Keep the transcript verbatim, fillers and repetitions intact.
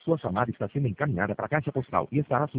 Sua chamada está sendo encaminhada para a caixa postal e estará